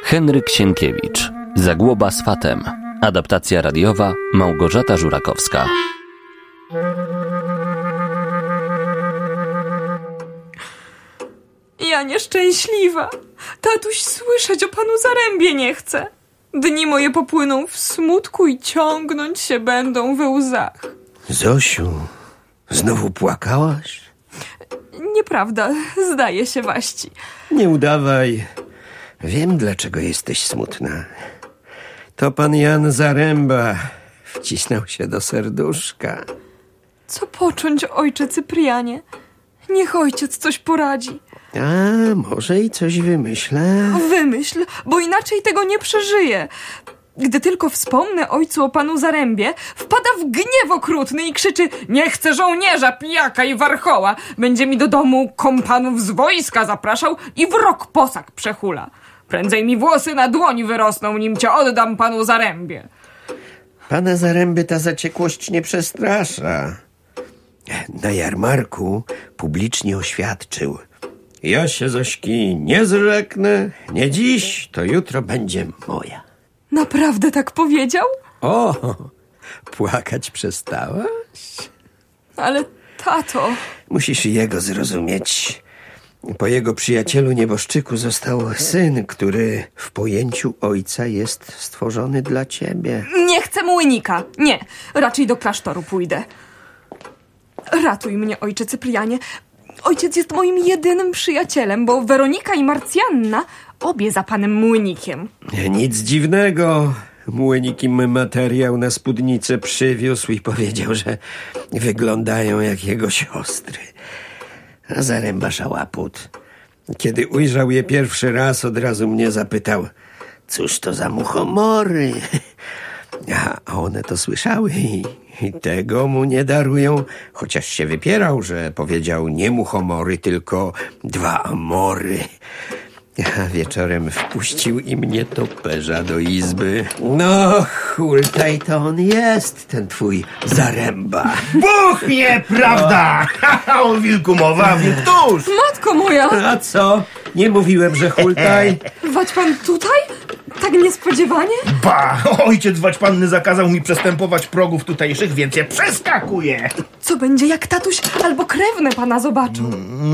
Henryk Sienkiewicz. Zagłoba z fatem. Adaptacja radiowa Małgorzata Żurakowska. Ja nieszczęśliwa. Tatuś słyszeć o panu Zarębie nie chce. Dni moje popłyną w smutku i ciągnąć się będą we łzach. Zosiu, znowu płakałaś? Nieprawda, zdaje się waści. Nie udawaj. Wiem, dlaczego jesteś smutna. To pan Jan Zaręba wcisnął się do serduszka. Co począć, ojcze Cyprianie? Niech ojciec coś poradzi. A, może i coś wymyślę. Wymyśl, bo inaczej tego nie przeżyję. Gdy tylko wspomnę ojcu o panu Zarębie, wpada w gniew okrutny i krzyczy: nie chcę żołnierza, pijaka i warchoła. Będzie mi do domu kompanów z wojska zapraszał i w rok posag przehula. Prędzej mi włosy na dłoni wyrosną, nim cię oddam panu Zarębie. Pana Zaręby ta zaciekłość nie przestrasza. Na jarmarku publicznie oświadczył: ja się Zośki nie zrzeknę, nie dziś, to jutro będzie moja. Naprawdę tak powiedział? O, płakać przestałaś? Ale tato... Musisz jego zrozumieć. Po jego przyjacielu nieboszczyku został syn, który w pojęciu ojca jest stworzony dla ciebie. Nie chcę młynika. Nie, raczej do klasztoru pójdę. Ratuj mnie, ojcze Cyprianie. Ojciec jest moim jedynym przyjacielem, bo Weronika i Marcjanna obie za panem Młynikiem. Nic dziwnego. Młynik im materiał na spódnicę przywiózł i powiedział, że wyglądają jak jego siostry. A Zaręba szałaput. Kiedy ujrzał je pierwszy raz, od razu mnie zapytał: cóż to za muchomory? A one to słyszały i tego mu nie darują, chociaż się wypierał, że powiedział nie muchomory, tylko 2 amory. A wieczorem wpuścił i mnie toperza do izby. No, hultaj, to on jest, ten twój Zaręba. Buch, nieprawda! O wilku mowa, wilk tuż! Matko moja! A co? Nie mówiłem, że hultaj? Wać pan tutaj? Tak niespodziewanie? Ba, ojciec waćpanny zakazał mi przestępować progów tutejszych, więc je przeskakuję. Co będzie, jak tatuś albo krewne pana zobaczą?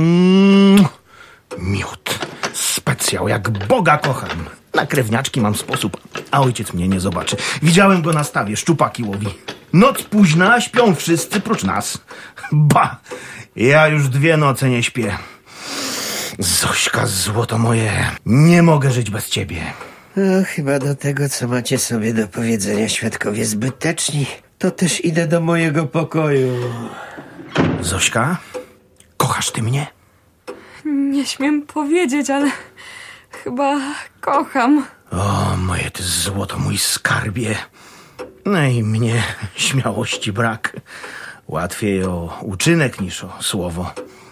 Miód, specjał, jak Boga kocham. Na krewniaczki mam sposób, a ojciec mnie nie zobaczy. Widziałem go na stawie, szczupaki łowi. Noc późna, śpią wszyscy prócz nas. Ba, ja już 2 noce nie śpię. Zośka, złoto moje, nie mogę żyć bez ciebie. Chyba do tego, co macie sobie do powiedzenia, świadkowie zbyteczni, to też idę do mojego pokoju. Zośka, kochasz ty mnie? Nie śmiem powiedzieć, ale chyba kocham. O, moje ty złoto, mój skarbie. No i mnie śmiałości brak. Łatwiej o uczynek niż o słowo.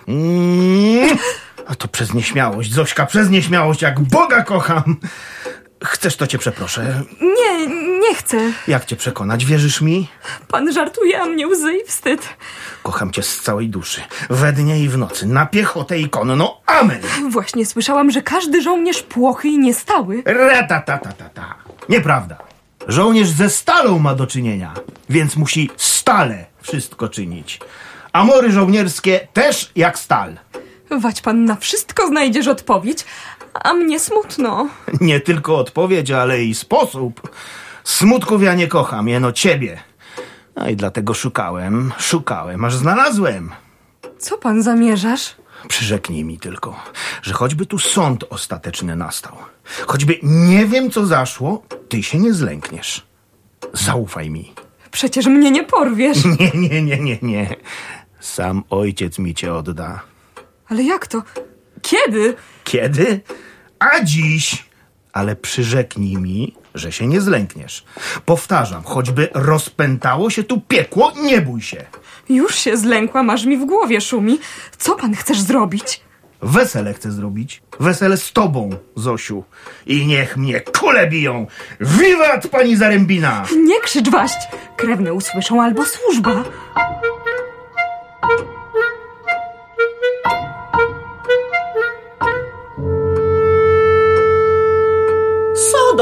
A to przez nieśmiałość, Zośka, przez nieśmiałość, jak Boga kocham. Chcesz, to cię przeproszę. Nie chcę. Jak cię przekonać, wierzysz mi? Pan żartuje, a mnie łzy i wstyd. Kocham cię z całej duszy. We dnie i w nocy, na piechotę i konno. Amen. Właśnie słyszałam, że każdy żołnierz płochy i niestały. Ratatatata. Nieprawda. Żołnierz ze stalą ma do czynienia, więc musi stale wszystko czynić. Amory żołnierskie też jak stal. Wać pan na wszystko znajdziesz odpowiedź, a mnie smutno. Nie tylko odpowiedź, ale i sposób. Smutków ja nie kocham, jeno ciebie. No i dlatego szukałem, aż znalazłem. Co pan zamierzasz? Przyrzeknij mi tylko, że choćby tu sąd ostateczny nastał, choćby nie wiem co zaszło, ty się nie zlękniesz. Zaufaj mi. Przecież mnie nie porwiesz. Nie. Sam ojciec mi cię odda. Ale jak to? Kiedy? Kiedy? A dziś. Ale przyrzeknij mi, że się nie zlękniesz. Powtarzam, choćby rozpętało się tu piekło, nie bój się. Już się zlękłam, aż mi w głowie szumi. Co pan chcesz zrobić? Wesele chcę zrobić. Wesele z tobą, Zosiu. I niech mnie kule biją. Wiwat, pani Zarębina! Nie krzycz waść. Krewne usłyszą albo służba.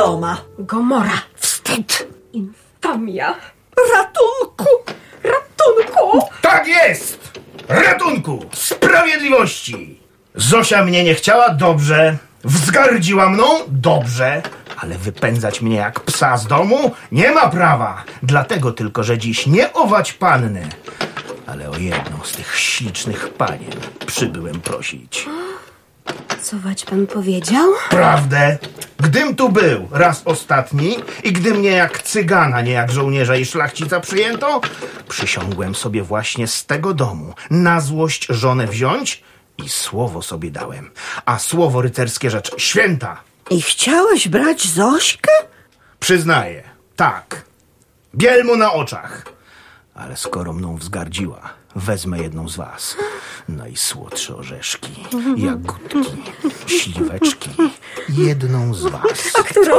Sodoma. Gomora. Wstyd. Infamia. Ratunku. Ratunku! Tak jest! Ratunku! Sprawiedliwości! Zosia mnie nie chciała? Dobrze. Wzgardziła mną? Dobrze. Ale wypędzać mnie jak psa z domu? Nie ma prawa. Dlatego tylko, że dziś nie ować panny, ale o jedną z tych ślicznych panien przybyłem prosić. Co wać pan powiedział? Prawdę. Gdym tu był raz ostatni i gdy mnie jak cygana, nie jak żołnierza i szlachcica przyjęto, przysiągłem sobie właśnie z tego domu na złość żonę wziąć i słowo sobie dałem. A słowo rycerskie rzecz święta. I chciałeś brać Zośkę? Przyznaję, tak. Biel mu na oczach. Ale skoro mną wzgardziła, wezmę jedną z was. Najsłodsze orzeszki, jagódki, śliweczki. Jedną z was. A którą?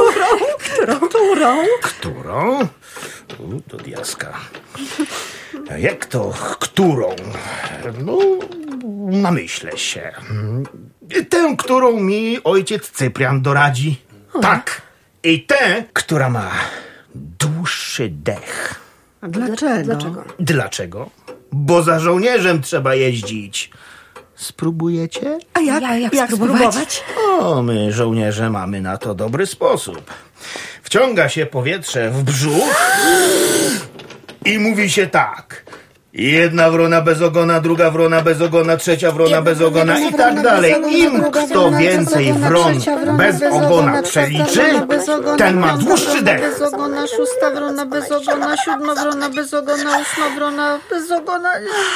Którą? Do diaska. A jak to którą? No, namyślę się. Tę, którą mi ojciec Cyprian doradzi. Tak. I tę, która ma dłuższy dech. A dlaczego? Dlaczego? Bo za żołnierzem trzeba jeździć. Spróbujecie? A jak spróbować? O, my żołnierze mamy na to dobry sposób. Wciąga się powietrze w brzuch i mówi się tak. Jedna wrona bez ogona, druga wrona bez ogona, trzecia wrona bez ogona i tak dalej. Im kto więcej wron bez ogona przeliczy, ten ma dłuższy dech. Bez ogona, szósta wrona bez ogona, siódma wrona bez ogona, ósma wrona bez ogona.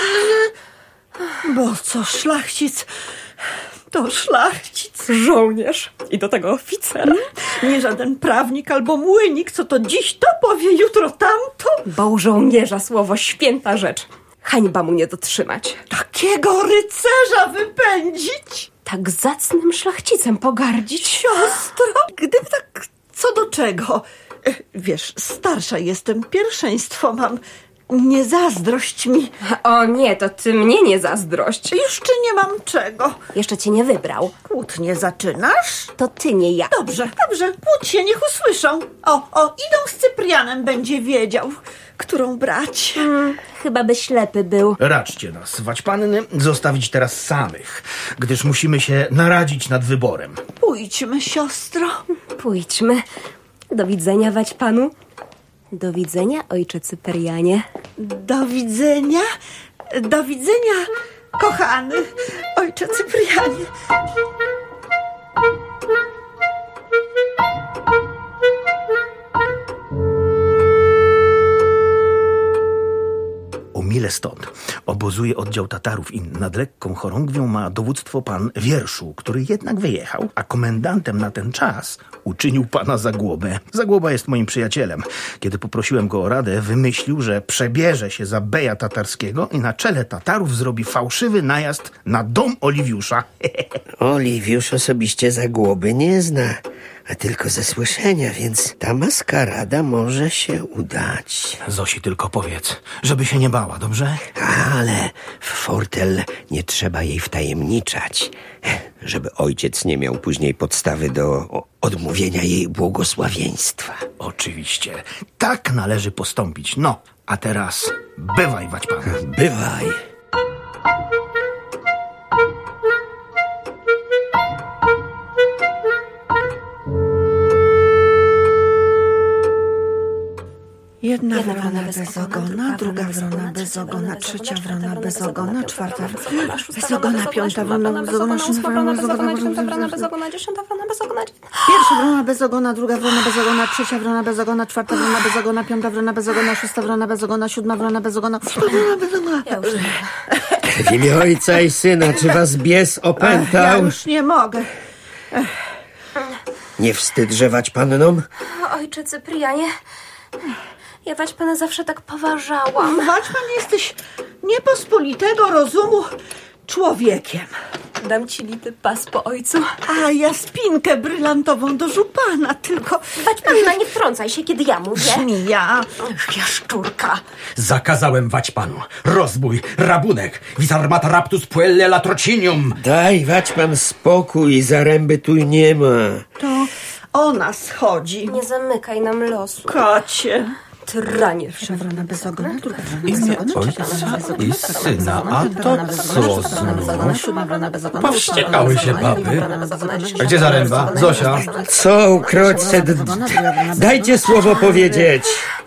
Bo co, szlachcic? To szlachcic. Żołnierz. I do tego oficer. Nie żaden prawnik albo młynik, co to dziś to powie, jutro tamto. Bo u żołnierza słowo święta rzecz. Hańba mu nie dotrzymać. Takiego rycerza wypędzić? Tak zacnym szlachcicem pogardzić. Siostro, gdyby tak co do czego. Wiesz, starsza jestem, pierwszeństwo mam. Nie zazdrość mi. O nie, to ty mnie nie zazdrość. Jeszcze nie mam czego. Jeszcze cię nie wybrał. Kłótnie zaczynasz? To ty, nie ja. Dobrze, kłóć się, niech usłyszą. Idą z Cyprianem, będzie wiedział, którą brać. Chyba by ślepy był. Raczcie nas, waćpanny, zostawić teraz samych, gdyż musimy się naradzić nad wyborem. Pójdźmy, siostro. Pójdźmy. Do widzenia, wać panu. Do widzenia, ojcze Cyprianie. Do widzenia. Do widzenia, kochany ojcze Cyprianie. O mile stąd obozuje oddział Tatarów i nad lekką chorągwią ma dowództwo pan Wierszu, który jednak wyjechał, a komendantem na ten czas uczynił pana Zagłobę. Zagłoba jest moim przyjacielem. Kiedy poprosiłem go o radę, wymyślił, że przebierze się za beja tatarskiego i na czele Tatarów zrobi fałszywy najazd na dom Oliwiusza. Oliwiusz osobiście Zagłoby nie zna, a tylko ze słyszenia, więc ta maskarada może się udać. Zosi tylko powiedz, żeby się nie bała, dobrze? Ale w fortel nie trzeba jej wtajemniczać, żeby ojciec nie miał później podstawy do odmówienia jej błogosławieństwa. Oczywiście. Tak należy postąpić. No, a teraz bywaj, waćpan. Bywaj. Jedna wrona bez ogona, druga wrona bez ogona, trzecia wrona bez ogona, czwarta bez ogona, piąta wrona bez ogona, szósta wrona bez ogona, dziesiąta wrona bez ogona. pierwsza wrona bez ogona, druga wrona bez ogona, trzecia wrona bez ogona, czwarta wrona bez ogona, piąta wrona bez ogona, szósta wrona bez ogona, siódma wrona bez ogona, wrona bez ogona. W imię Ojca i Syna, czy was bies opętał? Ja już nie mogę. Nie wstyd żewać pannom? Ojcze Cyprianie, ja wać pana zawsze tak poważałam. Waćpan, jesteś niepospolitego rozumu człowiekiem. Dam ci lity pas po ojcu. A ja spinkę brylantową do żupana, tylko... Wać panna, nie wtrącaj się, kiedy ja mówię. Żmija. Jaszczurka. Zakazałem wać panu. Rozbój, rabunek, vis armata raptus puelle latrocinium. Daj, wać pan spokój, Zaręby tu nie ma. To O nas chodzi. Nie zamykaj nam losu. Kocie. Tranie. Pierwsza wrona bez ogona, druga wrona Imię bez ogona, ojca trzecia wrona bez ogona, i czwarta syna, wrona a bez to ogona, co szósta wrona bez ogona, znów? siódma wrona bez ogona, Powściekały się baby. A gdzie Zaręba? Zosia? Co ukroćce? Dajcie słowo powiedzieć.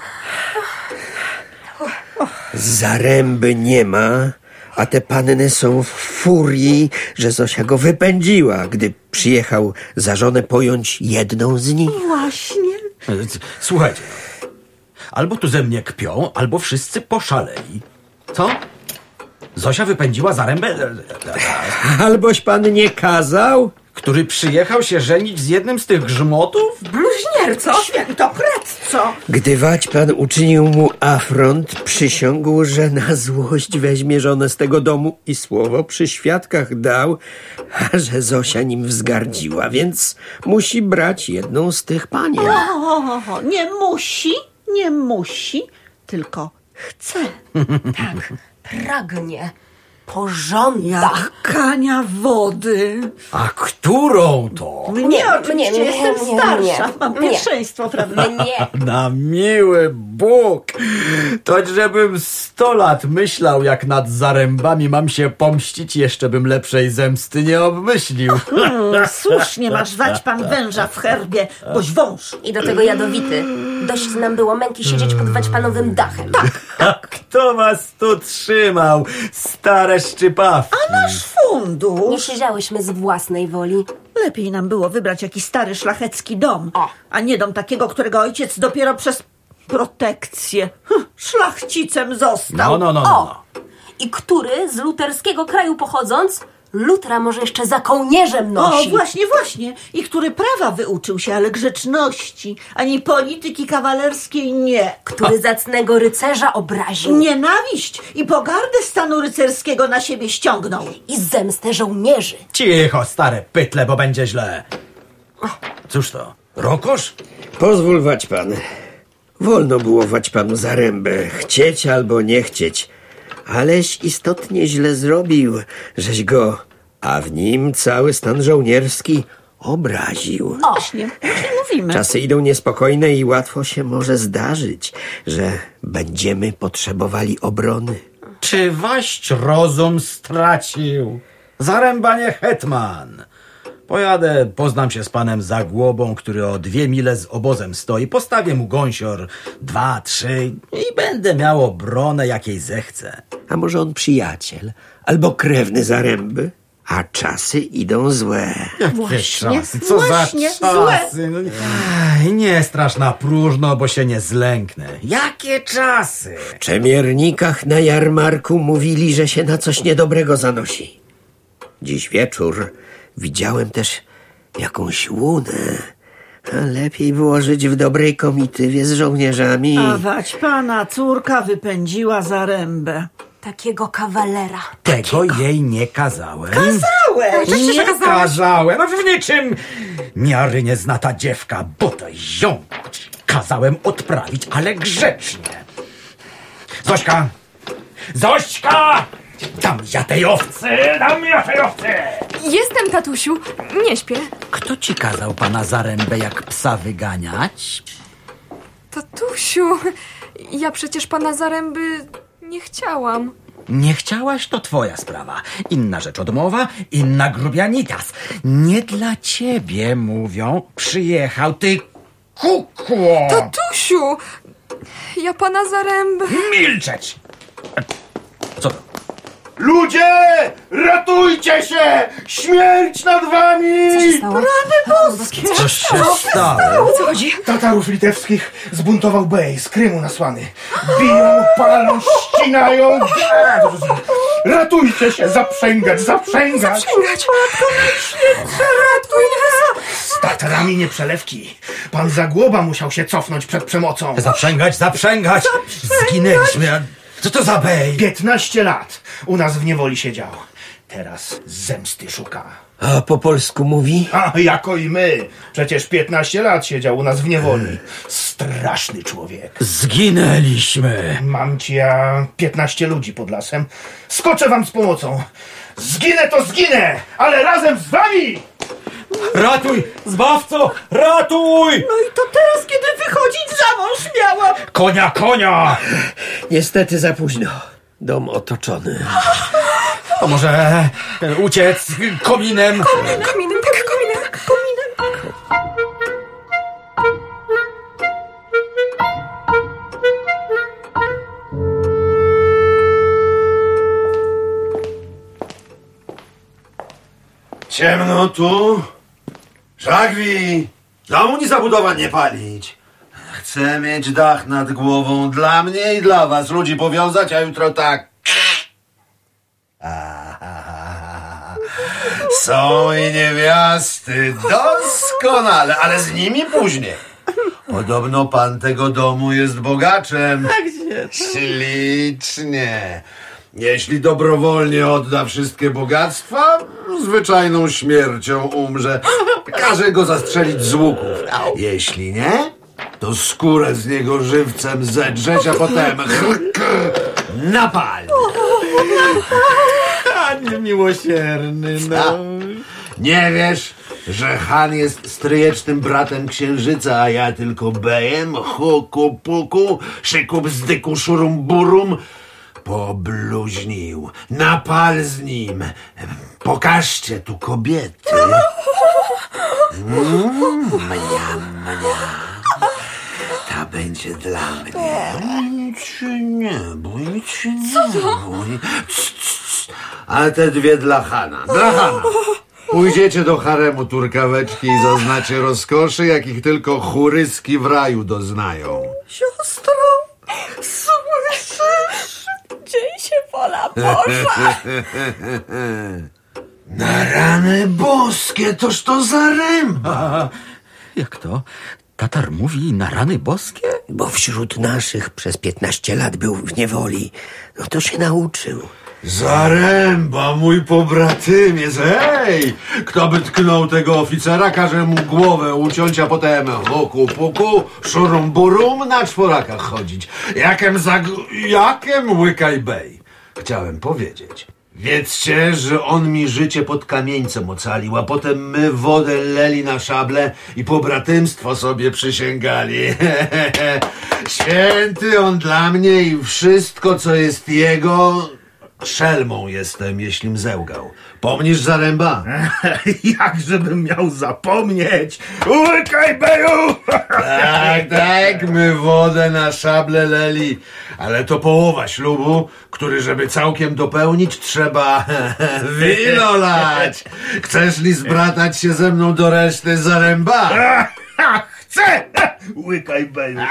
Zaręby nie ma, a te panny są w furii, że Zosia go wypędziła, gdy przyjechał za żonę pojąć jedną z nich. Właśnie. Słuchajcie, albo tu ze mnie kpią, albo wszyscy poszaleli. Co? Zosia wypędziła Zarębę, Alboś pan nie kazał? który przyjechał się żenić z jednym z tych grzmotów? Bluźnierco. Świętokradco. Gdy Waćpan uczynił mu afront, przysiągł, że na złość weźmie żonę z tego domu i słowo przy świadkach dał, a że Zosia nim wzgardziła, więc musi brać jedną z tych panien. Nie musi, tylko chce. Tak, pragnie. Pożąda. Jak kania wody. A którą to? Mnie oczywiście, mnie, jestem mnie, starsza. mnie, Mam mnie. pierwszeństwo, prawda? Nie. Na miły Bóg! To żebym 100 lat myślał, jak nad Zarębami mam się pomścić, jeszcze bym lepszej zemsty nie obmyślił. Słusznie masz wać pan węża w herbie, boś wąż. I do tego jadowity. Dość nam było męki siedzieć pod Waćpanowym dachem. A kto was tu trzymał, stare szczypawki? Nasz fundusz. Nie siedziałyśmy z własnej woli. Lepiej nam było wybrać jakiś stary, szlachecki dom, O. a nie dom takiego, którego ojciec dopiero przez protekcję szlachcicem został. No. O! I który z luterskiego kraju pochodząc, Lutra może jeszcze za kołnierzem O, nosi. właśnie. I który prawa wyuczył się, ale grzeczności, ani polityki kawalerskiej nie. Który zacnego rycerza obraził. Nienawiść i pogardę stanu rycerskiego na siebie ściągnął. I zemstę żołnierzy. Cicho, stare pytle, bo będzie źle. Cóż to, rokosz? Pozwól, Waćpan. Wolno było Waćpanu Zarębę chcieć albo nie chcieć, aleś istotnie źle zrobił, żeś go, a w nim cały stan żołnierski, obraził. Właśnie mówimy. Czasy idą niespokojne i łatwo się może zdarzyć, że będziemy potrzebowali obrony. Czy waść rozum stracił? Zaręba nie hetman. Pojadę, poznam się z panem Zagłobą, który o 2 mile z obozem stoi. Postawię mu gąsior 2, 3 i będę miał obronę, jakiej zechcę. A może on przyjaciel albo krewny Zaręby? A czasy idą złe. Właśnie, Co właśnie, za czasy? No, nie strasz na próżno, bo się nie zlęknę. Jakie czasy? W Czemiernikach na jarmarku mówili, że się na coś niedobrego zanosi. Dziś wieczór widziałem też jakąś łunę. A lepiej było żyć w dobrej komitywie z żołnierzami. A Waćpana córka wypędziła Zarębę. Takiego kawalera. Tego jej nie kazałem. Kazałeś! Nie kazałem, no w niczym miary nie zna ta dziewka, bo to ją kazałem odprawić, ale grzecznie. Zośka! Zośka! Dam ja tej owcy! Jestem, tatusiu. Nie śpię. Kto ci kazał pana Zarębę jak psa wyganiać? Tatusiu, ja przecież pana Zaręby nie chciałam. Nie chciałaś, to twoja sprawa. Inna rzecz odmowa, inna grubianitas. Nie dla ciebie, mówią, przyjechał ty kukło. Tatusiu, ja pana Zaręby... Milczeć! Co to? Ludzie! Ratujcie się! Śmierć nad wami! Co się stało? Coś się stało? Co chodzi? Tatarów litewskich zbuntował bej z Krymu nasłany. Biją, palą, ścinają. Ratujcie się! Zaprzęgać! Zaprzęgać! Ratuj nas! Z Tatarami nie przelewki. Pan Zagłoba musiał się cofnąć przed przemocą. Zaprzęgać! Zginęliśmy. A co to za bej? 15 lat u nas w niewoli siedział. Teraz zemsty szuka. A po polsku mówi? A jako i my. Przecież 15 lat siedział u nas w niewoli. Straszny człowiek. Zginęliśmy. Mam ci ja 15 ludzi pod lasem. Skoczę wam z pomocą. Zginę to zginę, ale razem z wami! Ratuj! Zbawco! Ratuj! No i to teraz, kiedy wychodzić za mąż miałam. Konia! Niestety za późno. Dom otoczony. To może uciec kominem? Kominem. Ciemno tu. Żagwi, domu ni zabudowań nie palić. Chcę mieć dach nad głową dla mnie i dla was. Ludzi powiązać, a jutro tak. Są i niewiasty. Doskonale, ale z nimi później. Podobno pan tego domu jest bogaczem. Ślicznie. Jeśli dobrowolnie odda wszystkie bogactwa, zwyczajną śmiercią umrze. Każe go zastrzelić z łuków. Jeśli nie, to skórę z niego żywcem zedrzeć, a potem napal. Panie miłosierny, no. Nie wiesz, że Han jest stryjecznym bratem księżyca, a ja tylko bejem? Huku puku, szyku bzdyku szurum burum. Pobluźnił. Napal z nim. Pokażcie tu kobiety. Mnia. Ta będzie dla mnie. Bój się nie. A te dwie dla Hana. Dla Hana. Pójdziecie do haremu turkaweczki i zaznacie rozkoszy, jakich tylko churyski w raju doznają. Siostro, słyszysz? Dzień się pola Boża. Na rany boskie, toż to Zaremba. Jak to? Tatar mówi na rany boskie? Bo wśród naszych przez 15 lat był w niewoli. No to się nauczył. Zaremba, mój pobratymiec, hej! Kto by tknął tego oficera, każe mu głowę uciąć, a potem huku puku, szurum burum na czworakach chodzić. Jakem łykaj bej. Chciałem powiedzieć. Wiedzcie, że on mi życie pod kamieńcem ocalił, a potem my wodę leli na szable i pobratymstwo sobie przysięgali. Święty on dla mnie i wszystko, co jest jego... Szelmą jestem, jeślim zełgał. Pomnisz, Zaremba? Jakżebym miał zapomnieć. Łykaj, beju! Tak, my wodę na szable leli. Ale to połowa ślubu, który, żeby całkiem dopełnić, trzeba wino lać. Chcesz li zbratać się ze mną do reszty, Zaremba? Chcę! Łykaj, beju!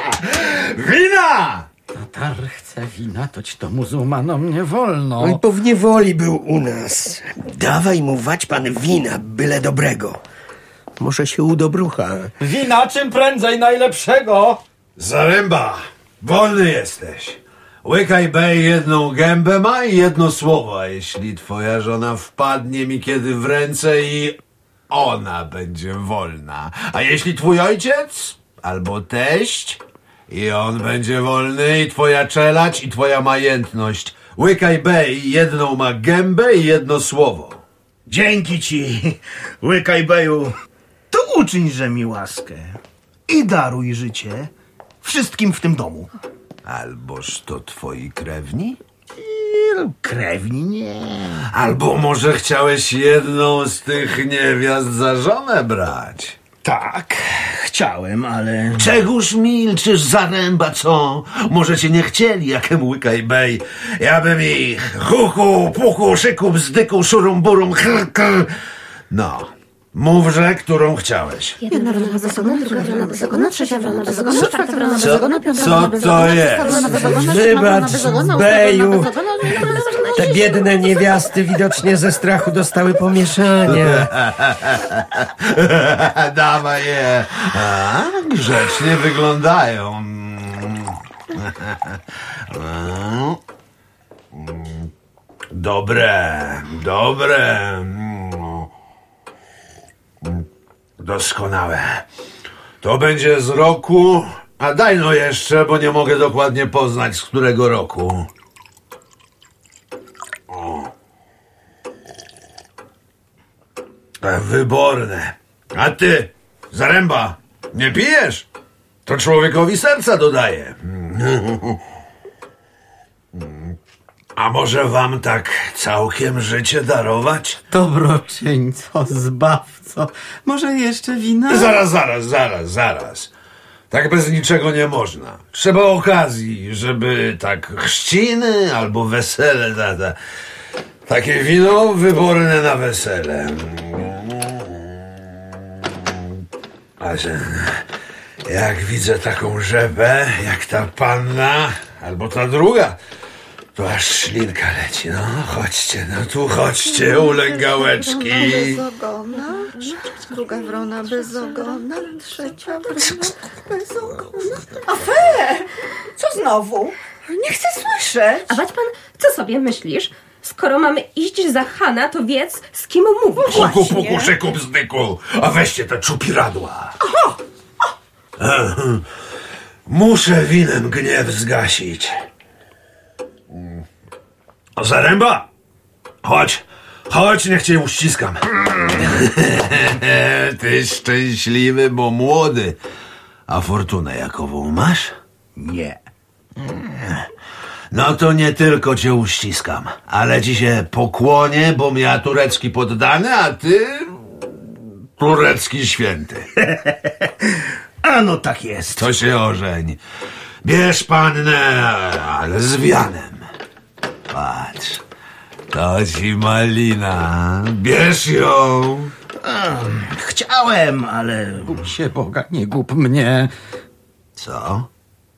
Wina! Tatar chce wina, toć to muzułmanom nie wolno. On po w niewoli był u nas. Dawaj mu wać pan wina, byle dobrego. Może się udobrucha. Wina czym prędzej najlepszego. Zaremba, wolny jesteś. Łykaj bej jedną gębę ma i jedno słowo, a jeśli twoja żona wpadnie mi kiedy w ręce i ona będzie wolna. A jeśli twój ojciec albo teść i on będzie wolny i twoja czelać i twoja majętność. Łykaj bej jedną ma gębę i jedno słowo. Dzięki ci, łykaj, beju. To uczyńże mi łaskę i daruj życie wszystkim w tym domu. Alboż to twoi krewni? Krewni nie. Albo może chciałeś jedną z tych niewiast za żonę brać? Tak, chciałem, ale... Czegóż milczysz, Zaremba, co? Może cię nie chcieli, jakem łykaj bej. Ja bym ich huku, puku, szyku, bzdyku, szurum, burum, chr. No, mówże, którą chciałeś. Jedna wrona bez ogona, druga wrona bez ogona, trzecia wrona bez ogona, czwarta wrona bez ogona, piąta wrona bez Co ogona, to jest? Wybacz, beju. Te biedne niewiasty widocznie ze strachu dostały pomieszanie. Dawaj je. A, grzecznie wyglądają. Dobre. Doskonałe. To będzie z roku... A daj no jeszcze, bo nie mogę dokładnie poznać, z którego roku. Wyborne. A ty, Zaręba, nie pijesz? To człowiekowi serca dodaje. A może wam tak całkiem życie darować? Dobroczyńco, zbawco, może jeszcze wina? Zaraz. Tak bez niczego nie można. Trzeba okazji, żeby tak chrzciny albo wesele. Takie wino wyborne na wesele. A że jak widzę taką rzepę, jak ta panna, albo ta druga, to aż ślinka leci. No, chodźcie, ulęgałeczki. Bez ogona, druga wrona bez ogona, trzecia wrona bez ogona. Afe! Co znowu? Nie chcę słyszeć. A wać pan, co sobie myślisz? Skoro mamy iść za Hana, to wiedz, z kim mówisz. Puku, puku, szyku, bzdyku, a weźcie te czupiradła. Muszę winem gniew zgasić. Zaręba, chodź, niech cię uściskam. Ty szczęśliwy, bo młody. A fortunę jakową masz? Nie. No to nie tylko cię uściskam, ale ci się pokłonię, bo ja turecki poddany, a ty turecki święty. A no tak jest. To się ożeń. Bierz pannę, ale z wianem. Patrz, to ci malina. Bierz ją. Chciałem, ale... Bóg się Boga, nie gub mnie. Co?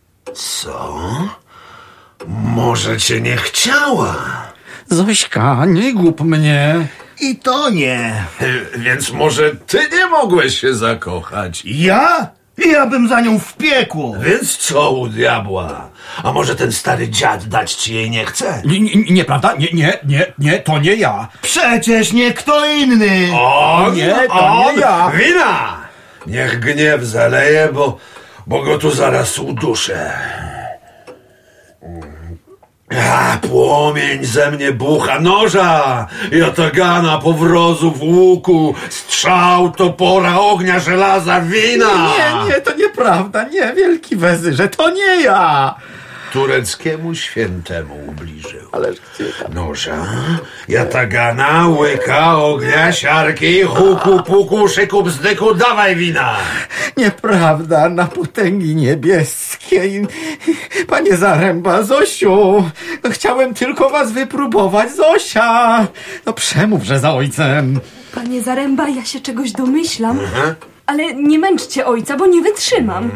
Może cię nie chciała. Zośka, nie gub mnie. I to nie. Więc może ty nie mogłeś się zakochać. Ja? Ja bym za nią w piekło. Więc co u diabła? A może ten stary dziad dać ci jej nie chce? Nieprawda? Nie, to nie ja. Przecież nie kto inny. On? Nie, to nie ja. Wina! Niech gniew zaleje, bo go tu zaraz uduszę. A, płomień ze mnie bucha, noża, jatagana, powrozów, łuku, strzał, topora, ognia, żelaza, wina! Nie, to nieprawda, nie, wielki wezyrze, to nie ja! Tureckiemu świętemu ubliżył. Noża, jatagana, łyka, ognia, siarki, huku, puku, szyku, bzdyku, dawaj wina! Nieprawda, na potęgi niebieskiej. Panie Zaręba, Zosiu, no chciałem tylko was wypróbować, Zosia. No przemówże za ojcem. Panie Zaręba, ja się czegoś domyślam, ale nie męczcie ojca, bo nie wytrzymam.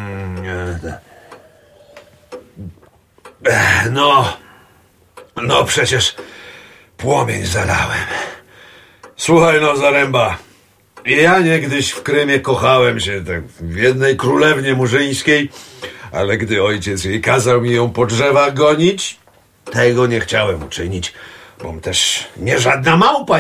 No przecież płomień zalałem. Słuchaj no, Zaręba, ja niegdyś w Krymie kochałem się tak w jednej królewnie murzyńskiej, ale gdy ojciec jej kazał mi ją po drzewach gonić, tego nie chciałem uczynić, bom też nie żadna małpa,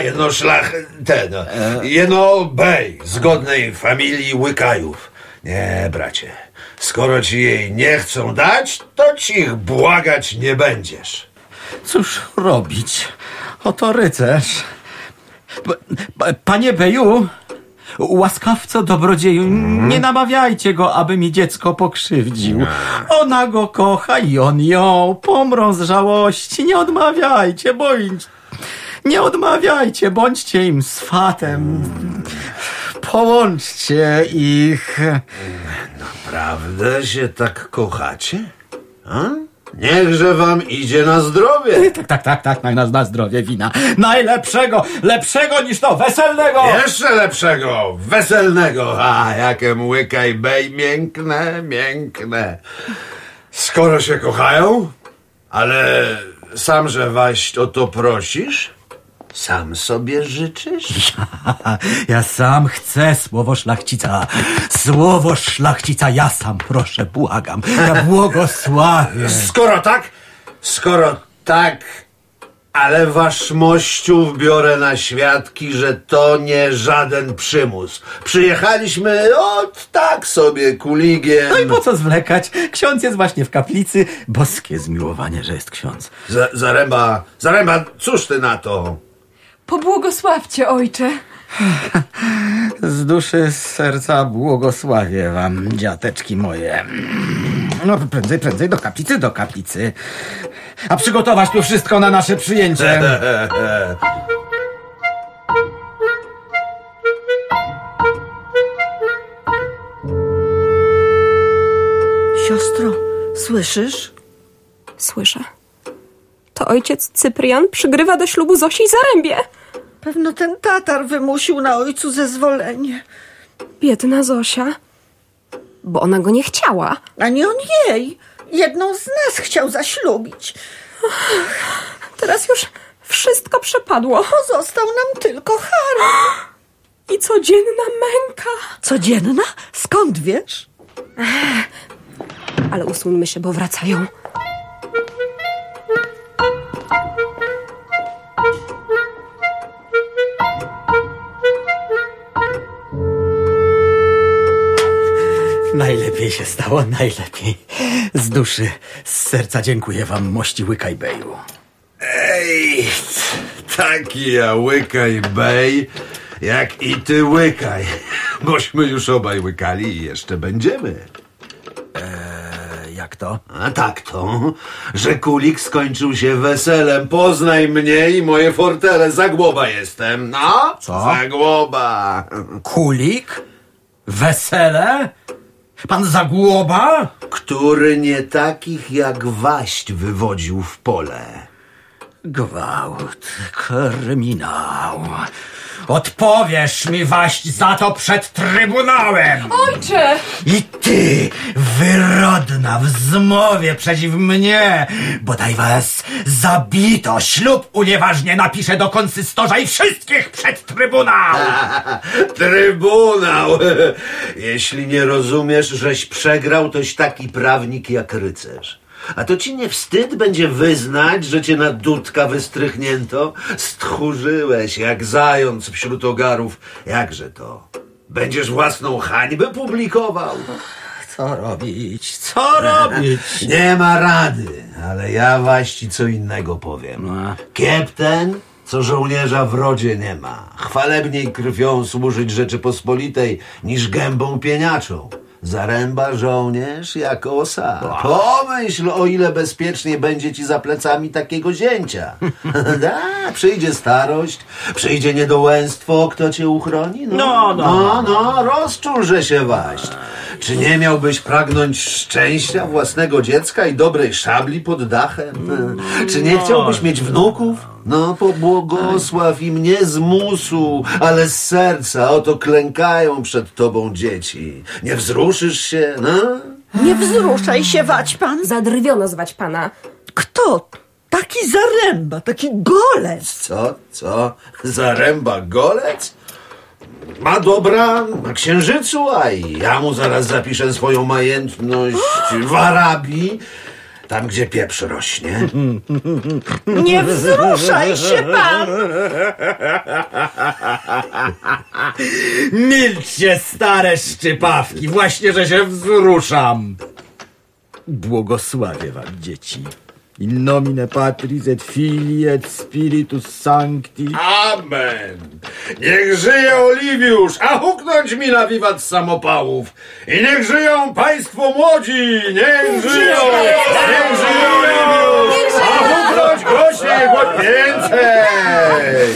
jeno bej z godnej familii Łykajów. Nie, bracie, skoro ci jej nie chcą dać, to ci ich błagać nie będziesz. Cóż robić? Oto rycerz. Panie Beju, łaskawco dobrodzieju, nie namawiajcie go, aby mi dziecko pokrzywdził. Ona go kocha i on ją. Pomrą z żałości. Nie odmawiajcie, bądźcie im swatem. Połączcie ich. Naprawdę się tak kochacie? A? Niechże wam idzie na zdrowie. Tak, na zdrowie wina. Najlepszego, lepszego niż to, weselnego! Jeszcze lepszego, weselnego. A, jakie łykaj bej, miękne. Skoro się kochają, ale samże waś o to prosisz? Sam sobie życzysz? Ja sam chcę słowo szlachcica, ja sam proszę, błagam, ja błogosławię. Skoro tak, ale wasz mościów biorę na świadki, że to nie żaden przymus. Przyjechaliśmy tak sobie kuligiem. No i po co zwlekać? Ksiądz jest właśnie w kaplicy. Boskie zmiłowanie, że jest ksiądz. Zaręba, cóż ty na to? Pobłogosławcie, ojcze. Z duszy, z serca błogosławię wam, dziateczki moje. No prędzej do kaplicy. A przygotować tu wszystko na nasze przyjęcie. Siostro, słyszysz? Słyszę. To ojciec Cyprian przygrywa do ślubu Zosi Zarębie. Pewno ten Tatar wymusił na ojcu zezwolenie. Biedna Zosia. Bo ona go nie chciała. A nie on jej. Jedną z nas chciał zaślubić. Teraz już wszystko przepadło. Pozostał nam tylko harem. I codzienna męka. Codzienna? Skąd wiesz? Ale usuńmy się, bo wracają. Najlepiej się stało, najlepiej. Z duszy, z serca dziękuję wam, mości Łykaj Beju. Ej, taki ja Łykaj Bej, jak i ty łykaj. Bośmy już obaj łykali i jeszcze będziemy. Jak to? A tak to, że kulik skończył się weselem. Poznaj mnie i moje fortele. Zagłoba jestem. No? Co? Zagłoba. Kulik? Wesele? Pan Zagłoba? Który nie takich jak waść wywodził w pole. Gwałt, kryminał. Odpowiesz mi, waść, za to przed trybunałem! Ojcze! I ty, wyrodna, w zmowie przeciw mnie! Bodaj was zabito! Ślub unieważnie napiszę do konsystorza i wszystkich przed trybunał! Trybunał! Jeśli nie rozumiesz, żeś przegrał, toś taki prawnik jak rycerz. A to ci nie wstyd będzie wyznać, że cię na dudka wystrychnięto? Stchórzyłeś jak zając wśród ogarów. Jakże to? Będziesz własną hańbę publikował? Co robić? Co robić? Nie ma rady, ale ja waści co innego powiem. Kiepten, co żołnierza w rodzie nie ma. Chwalebniej krwią służyć Rzeczypospolitej niż gębą pieniaczą. Zaręba żołnierz jak osa. Pomyśl, o ile bezpiecznie będzie ci za plecami takiego zięcia. Przyjdzie starość, przyjdzie niedołęstwo, kto cię uchroni? No, rozczulże się waść. Czy nie miałbyś pragnąć szczęścia własnego dziecka i dobrej szabli pod dachem? Czy nie chciałbyś mieć wnuków? No, pobłogosław im nie z musu, ale z serca. Oto klękają przed tobą dzieci. Nie wzruszysz się, no? Nie wzruszaj się, Waćpan. Zadrwiono zwać pana. Kto? Taki Zaręba, taki golec. Co? Zaręba golec? Ma dobra na księżycu, a i ja mu zaraz zapiszę swoją majętność w Arabii, tam gdzie pieprz rośnie. Nie wzruszaj się pan! Milczcie, stare szczypawki, właśnie, że się wzruszam. Błogosławię wam, dzieci. In nomine Patris et Filii et Spiritus Sancti. Amen. Niech żyje Oliwiusz, a huknąć mi na wiwat samopałów. I niech żyją państwo młodzi, niech żyją Oliwiusz, a huknąć głośniej, choć więcej.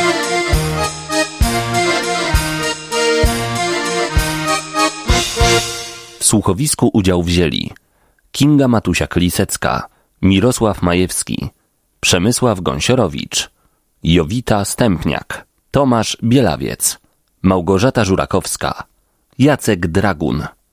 W słuchowisku udział wzięli Kinga Matusiak-Lisecka, Mirosław Majewski, Przemysław Gąsiorowicz, Jowita Stępniak, Tomasz Bielawiec, Małgorzata Żurakowska, Jacek Dragun.